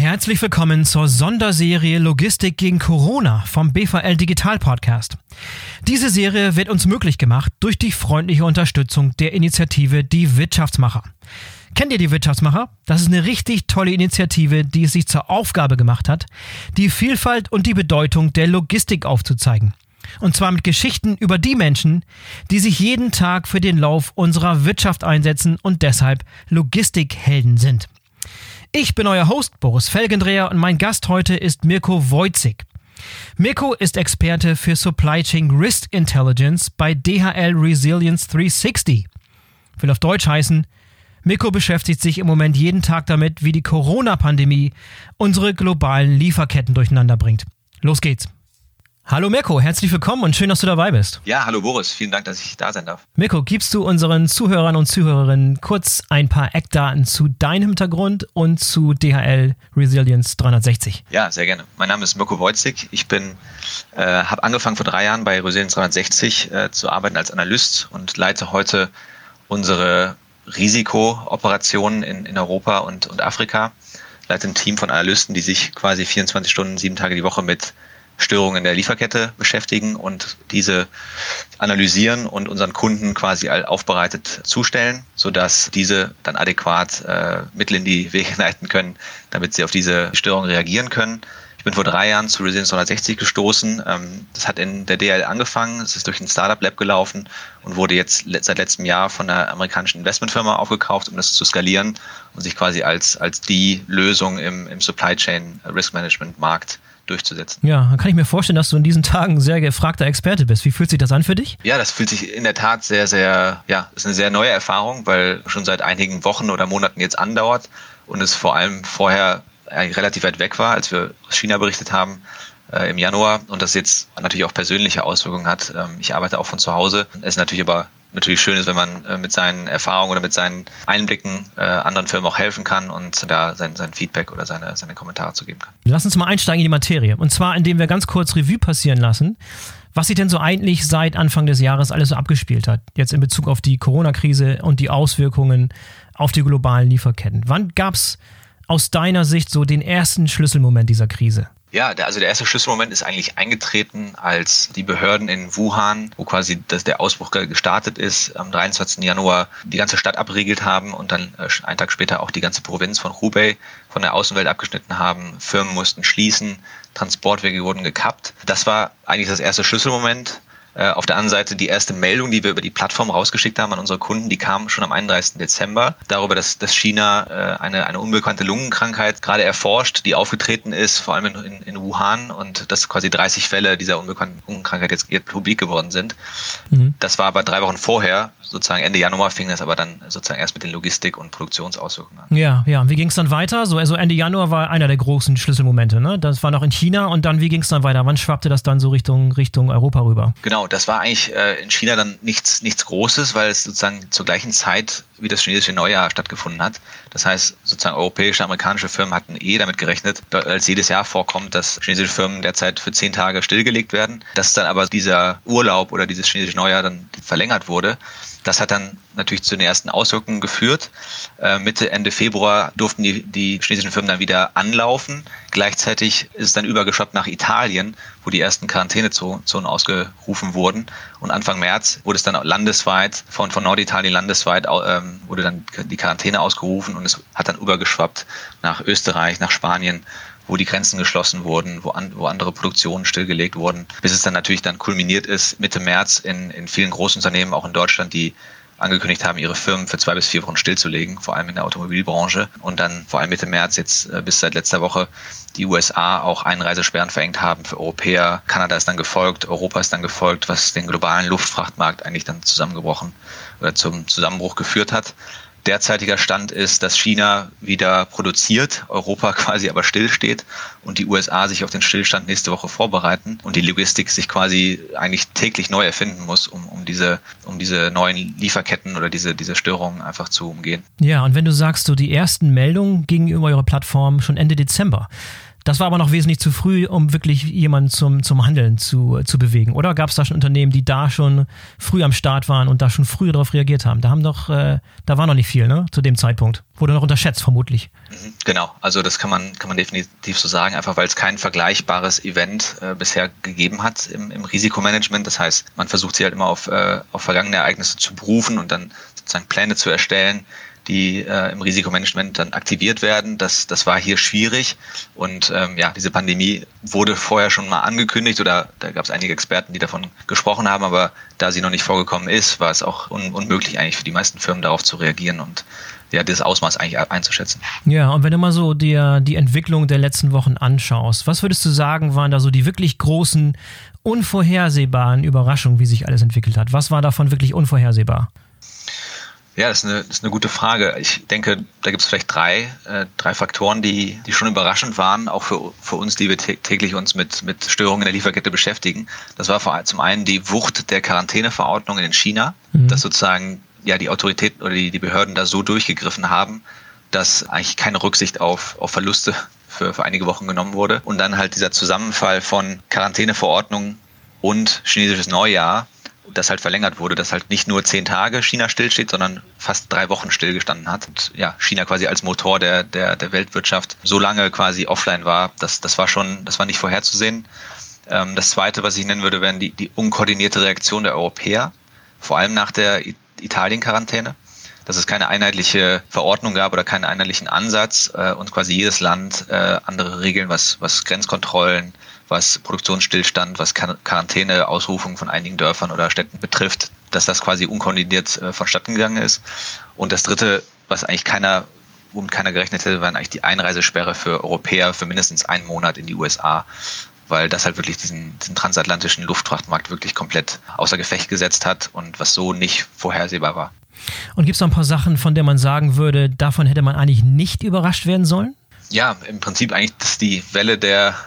Herzlich willkommen zur Sonderserie Logistik gegen Corona vom BVL Digital Podcast. Diese Serie wird uns möglich gemacht durch die freundliche Unterstützung der Initiative Die Wirtschaftsmacher. Kennt ihr die Wirtschaftsmacher? Das ist eine richtig tolle Initiative, die es sich zur Aufgabe gemacht hat, die Vielfalt und die Bedeutung der Logistik aufzuzeigen. Und zwar mit Geschichten über die Menschen, die sich jeden Tag für den Lauf unserer Wirtschaft einsetzen und deshalb Logistikhelden sind. Ich bin euer Host Boris Felgendreher und mein Gast heute ist Mirko Wojcik. Mirko ist Experte für Supply Chain Risk Intelligence bei DHL Resilience 360. Will auf Deutsch heißen, Mirko beschäftigt sich im Moment jeden Tag damit, wie die Corona-Pandemie unsere globalen Lieferketten durcheinander bringt. Los geht's. Hallo Mirko, herzlich willkommen und schön, dass du dabei bist. Ja, hallo Boris, vielen Dank, dass ich da sein darf. Mirko, gibst du unseren Zuhörern und Zuhörerinnen kurz ein paar Eckdaten zu deinem Hintergrund und zu DHL Resilience 360? Ja, sehr gerne. Mein Name ist Mirko Wojcik. Ich habe angefangen vor 3 Jahren bei Resilience 360 zu arbeiten als Analyst und leite heute unsere Risikooperationen in Europa und Afrika. Leite ein Team von Analysten, die sich quasi 24 Stunden, 7 Tage die Woche mit Störungen in der Lieferkette beschäftigen und diese analysieren und unseren Kunden quasi aufbereitet zustellen, sodass diese dann adäquat Mittel in die Wege leiten können, damit sie auf diese Störungen reagieren können. Ich bin vor 3 Jahren zu Resilience 360 gestoßen. Das hat in der DHL angefangen, es ist durch ein Startup Lab gelaufen und wurde jetzt seit letztem Jahr von einer amerikanischen Investmentfirma aufgekauft, um das zu skalieren und sich quasi als die Lösung im Supply Chain Risk Management Markt durchzusetzen. Ja, dann kann ich mir vorstellen, dass du in diesen Tagen ein sehr gefragter Experte bist. Wie fühlt sich das an für dich? Ja, das fühlt sich in der Tat sehr, sehr, ist eine sehr neue Erfahrung, weil schon seit einigen Wochen oder Monaten jetzt andauert und es vor allem vorher eigentlich relativ weit weg war, als wir aus China berichtet haben im Januar und das jetzt natürlich auch persönliche Auswirkungen hat. Ich arbeite auch von zu Hause. Es ist natürlich schön ist, wenn man mit seinen Erfahrungen oder mit seinen Einblicken anderen Firmen auch helfen kann und da sein Feedback oder seine Kommentare zu geben kann. Lass uns mal einsteigen in die Materie. Und zwar, indem wir ganz kurz Revue passieren lassen, was sich denn so eigentlich seit Anfang des Jahres alles so abgespielt hat. Jetzt in Bezug auf die Corona-Krise und die Auswirkungen auf die globalen Lieferketten. Wann gab es aus deiner Sicht so den ersten Schlüsselmoment dieser Krise? Ja, der erste Schlüsselmoment ist eigentlich eingetreten, als die Behörden in Wuhan, wo quasi der Ausbruch gestartet ist, am 23. Januar die ganze Stadt abgeriegelt haben und dann einen Tag später auch die ganze Provinz von Hubei von der Außenwelt abgeschnitten haben. Firmen mussten schließen, Transportwege wurden gekappt. Das war eigentlich das erste Schlüsselmoment. Auf der anderen Seite die erste Meldung, die wir über die Plattform rausgeschickt haben an unsere Kunden, die kam schon am 31. Dezember darüber, dass China eine unbekannte Lungenkrankheit gerade erforscht, die aufgetreten ist, vor allem in Wuhan und dass quasi 30 Fälle dieser unbekannten Lungenkrankheit jetzt publik geworden sind. Mhm. Das war aber 3 Wochen vorher, sozusagen Ende Januar fing das aber dann sozusagen erst mit den Logistik- und Produktionsauswirkungen an. Ja. Und wie ging es dann weiter? So, also Ende Januar war einer der großen Schlüsselmomente, ne? Das war noch in China und dann, wie ging es dann weiter? Wann schwappte das dann so Richtung Europa rüber? Genau, das war eigentlich in China dann nichts Großes, weil es sozusagen zur gleichen Zeit wie das chinesische Neujahr stattgefunden hat. Das heißt, sozusagen europäische, amerikanische Firmen hatten damit gerechnet, als jedes Jahr vorkommt, dass chinesische Firmen derzeit für 10 Tage stillgelegt werden. Dass dann aber dieser Urlaub oder dieses chinesische Neujahr dann verlängert wurde, das hat dann natürlich zu den ersten Auswirkungen geführt. Ende Februar durften die chinesischen Firmen dann wieder anlaufen. Gleichzeitig ist es dann übergeschwappt nach Italien, wo die ersten Quarantänezonen ausgerufen wurden. Und Anfang März wurde es dann landesweit, von Norditalien landesweit, wurde dann die Quarantäne ausgerufen und es hat dann übergeschwappt nach Österreich, nach Spanien, wo die Grenzen geschlossen wurden, wo andere Produktionen stillgelegt wurden, bis es dann natürlich kulminiert ist Mitte März in vielen Großunternehmen, auch in Deutschland, die angekündigt haben, ihre Firmen für 2 bis 4 Wochen stillzulegen, vor allem in der Automobilbranche. Und dann vor allem Mitte März jetzt bis seit letzter Woche die USA auch Einreisesperren verhängt haben für Europäer. Kanada ist dann gefolgt, Europa ist dann gefolgt, was den globalen Luftfrachtmarkt eigentlich dann zusammengebrochen oder zum Zusammenbruch geführt hat. Derzeitiger Stand ist, dass China wieder produziert, Europa quasi aber stillsteht und die USA sich auf den Stillstand nächste Woche vorbereiten und die Logistik sich quasi eigentlich täglich neu erfinden muss, um diese neuen Lieferketten oder diese Störungen einfach zu umgehen. Ja, und wenn du sagst, so die ersten Meldungen gingen über eure Plattform schon Ende Dezember, Das war aber noch wesentlich zu früh, um wirklich jemanden zum Handeln zu bewegen. Oder gab es da schon Unternehmen, die da schon früh am Start waren und da schon früh darauf reagiert haben? Da war noch nicht viel, ne? Zu dem Zeitpunkt. Wurde noch unterschätzt, vermutlich. Genau, also das kann man definitiv so sagen, einfach weil es kein vergleichbares Event bisher gegeben hat im Risikomanagement. Das heißt, man versucht sich halt immer auf vergangene Ereignisse zu berufen und dann sozusagen Pläne zu erstellen, die im Risikomanagement dann aktiviert werden. Das war hier schwierig und diese Pandemie wurde vorher schon mal angekündigt oder da gab es einige Experten, die davon gesprochen haben, aber da sie noch nicht vorgekommen ist, war es auch unmöglich eigentlich für die meisten Firmen darauf zu reagieren und das Ausmaß eigentlich einzuschätzen. Ja, und wenn du mal so dir die Entwicklung der letzten Wochen anschaust, was würdest du sagen, waren da so die wirklich großen, unvorhersehbaren Überraschungen, wie sich alles entwickelt hat? Was war davon wirklich unvorhersehbar? Ja, das ist eine gute Frage. Ich denke, da gibt es vielleicht drei Faktoren, die schon überraschend waren, auch für uns, die wir täglich uns mit Störungen in der Lieferkette beschäftigen. Das war zum einen die Wucht der Quarantäneverordnung in China, dass sozusagen die Autoritäten oder die Behörden da so durchgegriffen haben, dass eigentlich keine Rücksicht auf Verluste für einige Wochen genommen wurde. Und dann halt dieser Zusammenfall von Quarantäneverordnung und chinesisches Neujahr, das halt verlängert wurde, dass halt nicht nur 10 Tage China stillsteht, sondern fast 3 Wochen stillgestanden hat. Und China quasi als Motor der Weltwirtschaft so lange quasi offline war, das war nicht vorherzusehen. Das Zweite, was ich nennen würde, wären die unkoordinierte Reaktion der Europäer, vor allem nach der Italien-Quarantäne, dass es keine einheitliche Verordnung gab oder keinen einheitlichen Ansatz und quasi jedes Land andere Regeln, was Grenzkontrollen, was Produktionsstillstand, was Quarantäneausrufung von einigen Dörfern oder Städten betrifft, dass das quasi unkoordiniert vonstatten gegangen ist. Und das Dritte, womit keiner gerechnet hätte, waren eigentlich die Einreisesperre für Europäer für mindestens einen Monat in die USA, weil das halt wirklich diesen transatlantischen Luftfrachtmarkt wirklich komplett außer Gefecht gesetzt hat und was so nicht vorhersehbar war. Und gibt es noch ein paar Sachen, von denen man sagen würde, davon hätte man eigentlich nicht überrascht werden sollen? Ja, im Prinzip eigentlich, dass die Welle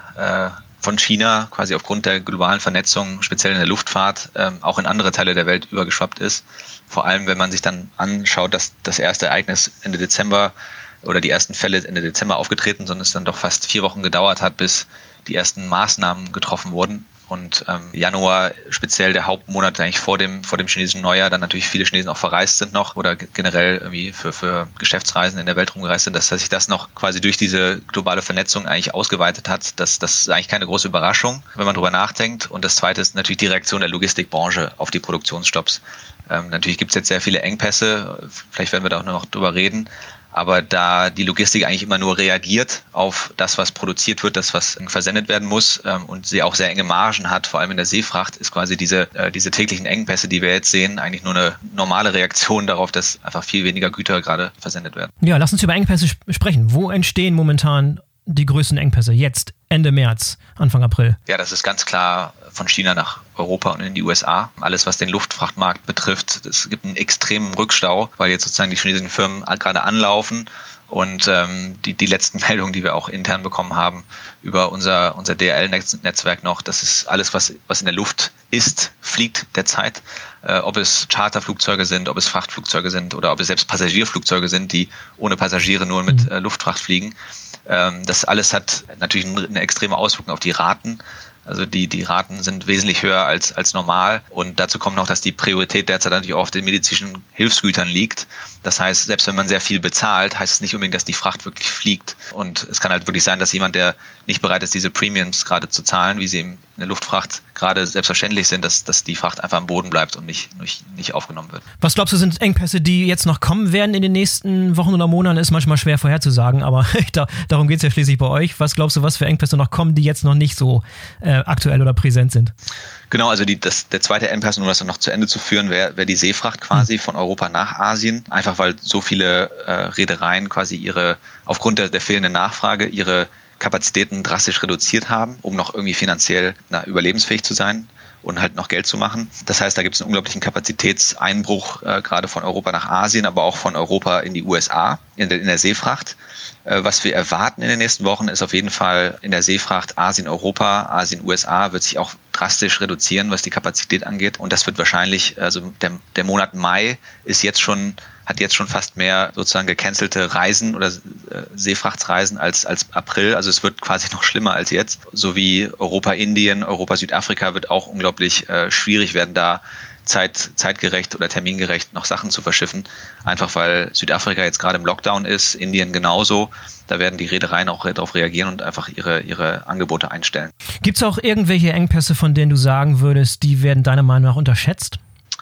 von China quasi aufgrund der globalen Vernetzung, speziell in der Luftfahrt, auch in andere Teile der Welt übergeschwappt ist. Vor allem, wenn man sich dann anschaut, dass das erste Ereignis Ende Dezember oder die ersten Fälle Ende Dezember aufgetreten sind, sondern es dann doch fast 4 Wochen gedauert hat, bis die ersten Maßnahmen getroffen wurden. Und Januar, speziell der Hauptmonat eigentlich vor dem chinesischen Neujahr, dann natürlich viele Chinesen auch verreist sind noch oder generell irgendwie für Geschäftsreisen in der Welt rumgereist sind, dass sich das noch quasi durch diese globale Vernetzung eigentlich ausgeweitet hat. Das ist eigentlich keine große Überraschung, wenn man drüber nachdenkt. Und das Zweite ist natürlich die Reaktion der Logistikbranche auf die Produktionsstopps. Natürlich gibt es jetzt sehr viele Engpässe, vielleicht werden wir da auch noch drüber reden. Aber da die Logistik eigentlich immer nur reagiert auf das, was produziert wird, das, was versendet werden muss und sie auch sehr enge Margen hat, vor allem in der Seefracht, ist quasi diese täglichen Engpässe, die wir jetzt sehen, eigentlich nur eine normale Reaktion darauf, dass einfach viel weniger Güter gerade versendet werden. Ja, lass uns über Engpässe sprechen. Wo entstehen momentan die größten Engpässe? Jetzt, Ende März, Anfang April. Ja, das ist ganz klar von China nach Europa und in die USA. Alles, was den Luftfrachtmarkt betrifft, es gibt einen extremen Rückstau, weil jetzt sozusagen die chinesischen Firmen gerade anlaufen und die letzten Meldungen, die wir auch intern bekommen haben über unser DHL-Netzwerk noch, das ist alles, was in der Luft ist, fliegt derzeit. Ob es Charterflugzeuge sind, ob es Frachtflugzeuge sind oder ob es selbst Passagierflugzeuge sind, die ohne Passagiere nur mit Luftfracht fliegen. Das alles hat natürlich eine extreme Auswirkung auf die Raten. Also die Raten sind wesentlich höher als normal. Und dazu kommt noch, dass die Priorität derzeit natürlich auch auf den medizinischen Hilfsgütern liegt. Das heißt, selbst wenn man sehr viel bezahlt, heißt es nicht unbedingt, dass die Fracht wirklich fliegt. Und es kann halt wirklich sein, dass jemand, der nicht bereit ist, diese Premiums gerade zu zahlen, wie sie in der Luftfracht gerade selbstverständlich sind, dass die Fracht einfach am Boden bleibt und nicht aufgenommen wird. Was glaubst du, sind Engpässe, die jetzt noch kommen werden in den nächsten Wochen oder Monaten? Ist manchmal schwer vorherzusagen, aber darum geht es ja schließlich bei euch. Was glaubst du, was für Engpässe noch kommen, die jetzt noch nicht so aktuell oder präsent sind? Genau, also der zweite Engpass, um das noch zu Ende zu führen, wäre die Seefracht quasi von Europa nach Asien. Einfach weil so viele Reedereien quasi aufgrund der fehlenden Nachfrage ihre Kapazitäten drastisch reduziert haben, um noch irgendwie finanziell überlebensfähig zu sein und halt noch Geld zu machen. Das heißt, da gibt es einen unglaublichen Kapazitätseinbruch, gerade von Europa nach Asien, aber auch von Europa in die USA, in der Seefracht. Was wir erwarten in den nächsten Wochen ist auf jeden Fall in der Seefracht Asien-Europa, Asien-USA wird sich auch drastisch reduzieren, was die Kapazität angeht. Und das wird wahrscheinlich, also der Monat Mai ist jetzt schon hat jetzt schon fast mehr sozusagen gecancelte Reisen oder Seefrachtsreisen als April. Also es wird quasi noch schlimmer als jetzt. So wie Europa-Indien, Europa-Südafrika wird auch unglaublich schwierig werden, da zeitgerecht oder termingerecht noch Sachen zu verschiffen. Einfach weil Südafrika jetzt gerade im Lockdown ist, Indien genauso. Da werden die Reedereien auch darauf reagieren und einfach ihre Angebote einstellen. Gibt es auch irgendwelche Engpässe, von denen du sagen würdest, die werden deiner Meinung nach unterschätzt?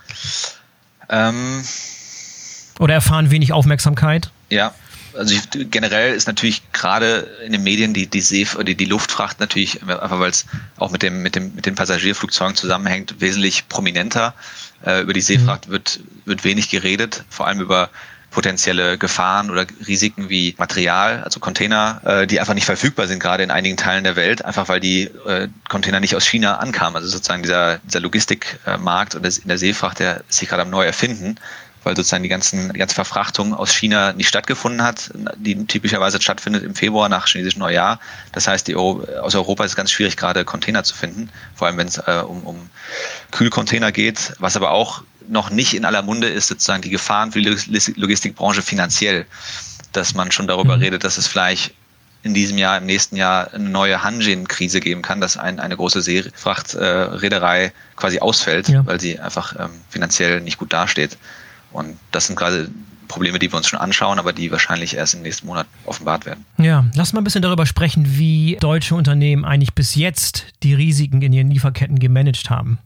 Oder erfahren wenig Aufmerksamkeit? Ja, also generell ist natürlich gerade in den Medien die Luftfracht natürlich, einfach weil es auch mit den Passagierflugzeugen zusammenhängt, wesentlich prominenter. Über die Seefracht wird wenig geredet, vor allem über potenzielle Gefahren oder Risiken wie Material, also Container, die einfach nicht verfügbar sind, gerade in einigen Teilen der Welt, einfach weil die Container nicht aus China ankamen. Also sozusagen dieser Logistikmarkt und in der Seefracht, der ist sich gerade am neu erfinden, weil sozusagen die ganze Verfrachtung aus China nicht stattgefunden hat, die typischerweise stattfindet im Februar nach chinesischem Neujahr. Das heißt, aus Europa ist es ganz schwierig, gerade Container zu finden, vor allem wenn es um Kühlcontainer geht, was aber auch noch nicht in aller Munde ist, sozusagen die Gefahren für die Logistikbranche finanziell, dass man schon darüber redet, dass es vielleicht in diesem Jahr, im nächsten Jahr eine neue Hanjin-Krise geben kann, dass eine große Seefrachtreederei quasi ausfällt, weil sie einfach finanziell nicht gut dasteht. Und das sind gerade Probleme, die wir uns schon anschauen, aber die wahrscheinlich erst im nächsten Monat offenbart werden. Ja, lass mal ein bisschen darüber sprechen, wie deutsche Unternehmen eigentlich bis jetzt die Risiken in ihren Lieferketten gemanagt haben.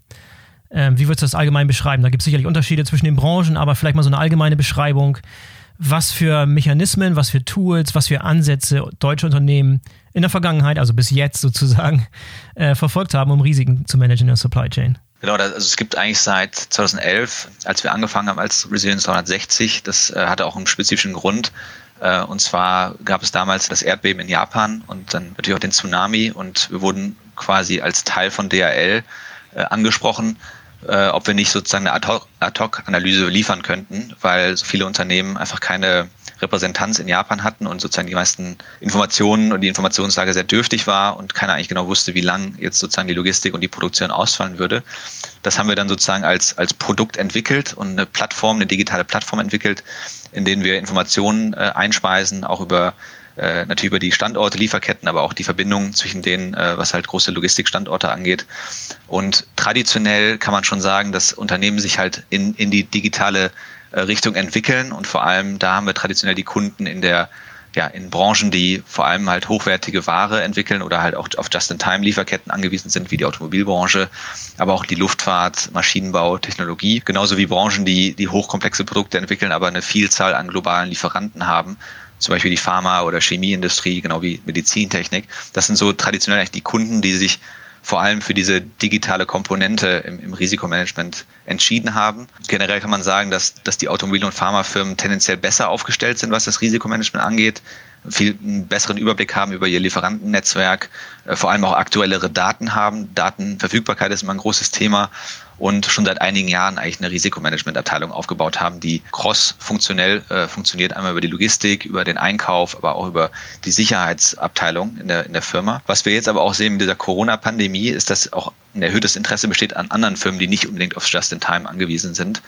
Wie würdest du das allgemein beschreiben? Da gibt es sicherlich Unterschiede zwischen den Branchen, aber vielleicht mal so eine allgemeine Beschreibung. Was für Mechanismen, was für Tools, was für Ansätze deutsche Unternehmen in der Vergangenheit, also bis jetzt sozusagen, verfolgt haben, um Risiken zu managen in der Supply Chain. Genau, also es gibt eigentlich seit 2011, als wir angefangen haben als Resilience 360, das hatte auch einen spezifischen Grund. Und zwar gab es damals das Erdbeben in Japan und dann natürlich auch den Tsunami und wir wurden quasi als Teil von DHL angesprochen, ob wir nicht sozusagen eine Ad-Hoc-Analyse liefern könnten, weil so viele Unternehmen einfach keine Repräsentanz in Japan hatten und sozusagen die meisten Informationen und die Informationslage sehr dürftig war und keiner eigentlich genau wusste, wie lang jetzt sozusagen die Logistik und die Produktion ausfallen würde. Das haben wir dann sozusagen als Produkt entwickelt und eine digitale Plattform entwickelt, in denen wir Informationen einspeisen, auch natürlich über die Standorte, Lieferketten, aber auch die Verbindungen zwischen denen, was halt große Logistikstandorte angeht. Und traditionell kann man schon sagen, dass Unternehmen sich halt in die digitale Richtung entwickeln und vor allem da haben wir traditionell die Kunden in Branchen, die vor allem halt hochwertige Ware entwickeln oder halt auch auf Just-in-Time-Lieferketten angewiesen sind, wie die Automobilbranche, aber auch die Luftfahrt, Maschinenbau, Technologie, genauso wie Branchen, die hochkomplexe Produkte entwickeln, aber eine Vielzahl an globalen Lieferanten haben, zum Beispiel die Pharma- oder Chemieindustrie, genau wie Medizintechnik. Das sind so traditionell eigentlich die Kunden, die sich vor allem für diese digitale Komponente im Risikomanagement entschieden haben. Generell kann man sagen, dass die Automobil- und Pharmafirmen tendenziell besser aufgestellt sind, was das Risikomanagement angeht, einen besseren Überblick haben über ihr Lieferantennetzwerk, vor allem auch aktuellere Daten haben. Datenverfügbarkeit ist immer ein großes Thema und schon seit einigen Jahren eigentlich eine Risikomanagementabteilung aufgebaut haben, die cross-funktionell funktioniert, einmal über die Logistik, über den Einkauf, aber auch über die Sicherheitsabteilung in der Firma. Was wir jetzt aber auch sehen mit dieser Corona-Pandemie, ist, dass auch ein erhöhtes Interesse besteht an anderen Firmen, die nicht unbedingt aufs Just-in-Time angewiesen sind,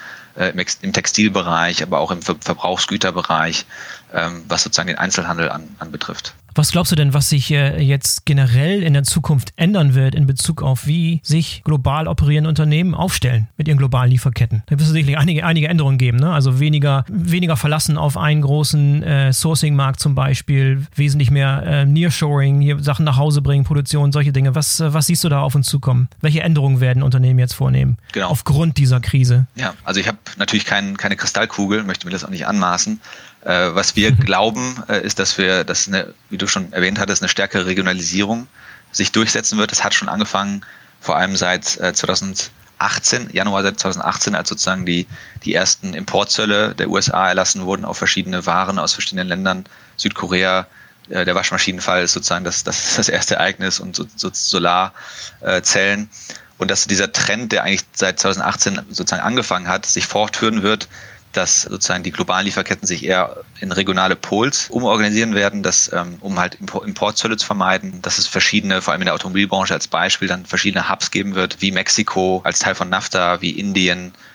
im Textilbereich, aber auch im Verbrauchsgüterbereich, was sozusagen den Einzelhandel anbetrifft. Was glaubst du denn, was sich jetzt generell in der Zukunft ändern wird in Bezug auf, wie sich global operierende Unternehmen aufstellen mit ihren globalen Lieferketten? Da wird es sicherlich einige Änderungen geben, ne? Also weniger Verlassen auf einen großen Sourcing-Markt zum Beispiel, wesentlich mehr Nearshoring, hier Sachen nach Hause bringen, Produktion, solche Dinge. Was siehst du da auf uns zukommen? Welche Änderungen werden Unternehmen jetzt vornehmen? Genau. Aufgrund dieser Krise? Ja, also ich habe natürlich keine Kristallkugel, möchte mir das auch nicht anmaßen. Was wir glauben, ist, dass wie du schon erwähnt hattest, eine stärkere Regionalisierung sich durchsetzen wird. Das hat schon angefangen, vor allem seit Januar 2018, als sozusagen die ersten Importzölle der USA erlassen wurden auf verschiedene Waren aus verschiedenen Ländern. Südkorea, der Waschmaschinenfall ist sozusagen das erste Ereignis und Solarzellen. Und dass dieser Trend, der eigentlich seit 2018 sozusagen angefangen hat, sich fortführen wird, dass sozusagen die globalen Lieferketten sich eher in regionale Pols umorganisieren werden, um halt Importzölle zu vermeiden, dass es verschiedene, vor allem in der Automobilbranche als Beispiel, dann verschiedene Hubs geben wird, wie Mexiko als Teil von NAFTA, wie Indien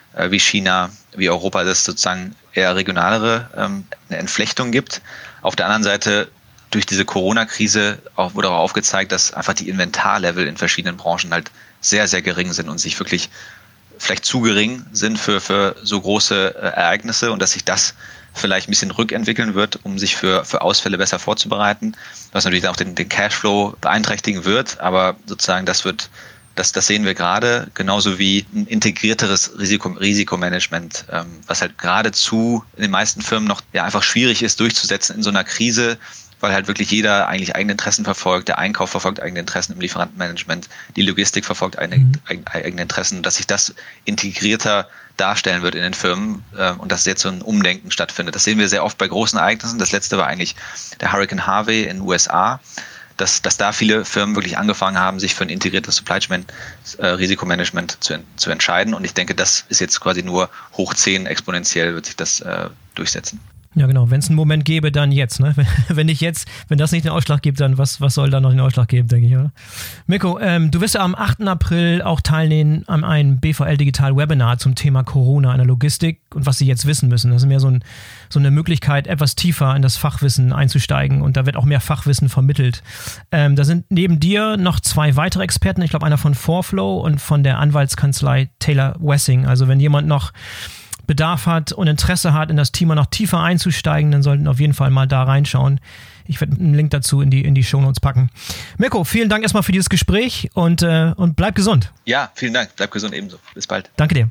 wie China, wie Europa, das sozusagen eher regionalere eine Entflechtung gibt. Auf der anderen Seite durch diese Corona-Krise wurde auch aufgezeigt, dass einfach die Inventarlevel in verschiedenen Branchen halt sehr, sehr gering sind und sich wirklich vielleicht zu gering sind für so große Ereignisse und dass sich das vielleicht ein bisschen rückentwickeln wird, um sich für Ausfälle besser vorzubereiten, was natürlich auch den Cashflow beeinträchtigen wird, aber sozusagen das sehen wir gerade, genauso wie ein integrierteres Risikomanagement, was halt geradezu in den meisten Firmen noch einfach schwierig ist durchzusetzen in so einer Krise, weil halt wirklich jeder eigentlich eigene Interessen verfolgt, der Einkauf verfolgt eigene Interessen im Lieferantenmanagement, die Logistik verfolgt eigene Interessen, dass sich das integrierter darstellen wird in den Firmen und dass jetzt so ein Umdenken stattfindet. Das sehen wir sehr oft bei großen Ereignissen. Das letzte war eigentlich der Hurricane Harvey in den USA, dass da viele Firmen wirklich angefangen haben, sich für ein integriertes Supply Chain Risikomanagement zu entscheiden. Und ich denke, das ist jetzt quasi nur hoch 10 exponentiell wird sich das durchsetzen. Ja, genau. Wenn es einen Moment gäbe, dann jetzt. Ne? Wenn das nicht den Ausschlag gibt, dann was soll da noch den Ausschlag geben, denke ich, oder? Mirko, du wirst ja am 8. April auch teilnehmen an einem BVL Digital Webinar zum Thema Corona in der Logistik und was Sie jetzt wissen müssen. Das ist mehr so eine Möglichkeit, etwas tiefer in das Fachwissen einzusteigen und da wird auch mehr Fachwissen vermittelt. Da sind neben dir noch 2 weitere Experten, ich glaube einer von Forflow und von der Anwaltskanzlei Taylor Wessing. Also wenn jemand noch Bedarf hat und Interesse hat, in das Thema noch tiefer einzusteigen, dann sollten auf jeden Fall mal da reinschauen. Ich werde einen Link dazu in die Shownotes packen. Mirko, vielen Dank erstmal für dieses Gespräch und bleib gesund. Ja, vielen Dank. Bleib gesund ebenso. Bis bald. Danke dir.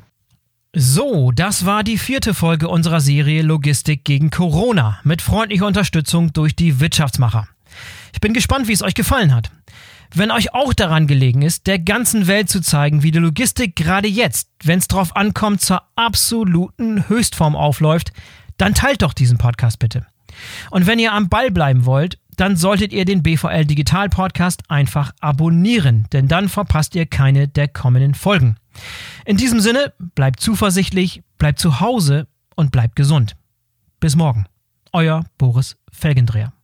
So, das war die 4. Folge unserer Serie Logistik gegen Corona mit freundlicher Unterstützung durch die Wirtschaftsmacher. Ich bin gespannt, wie es euch gefallen hat. Wenn euch auch daran gelegen ist, der ganzen Welt zu zeigen, wie die Logistik gerade jetzt, wenn es drauf ankommt, zur absoluten Höchstform aufläuft, dann teilt doch diesen Podcast bitte. Und wenn ihr am Ball bleiben wollt, dann solltet ihr den BVL Digital Podcast einfach abonnieren, denn dann verpasst ihr keine der kommenden Folgen. In diesem Sinne, bleibt zuversichtlich, bleibt zu Hause und bleibt gesund. Bis morgen. Euer Boris Felgendreher.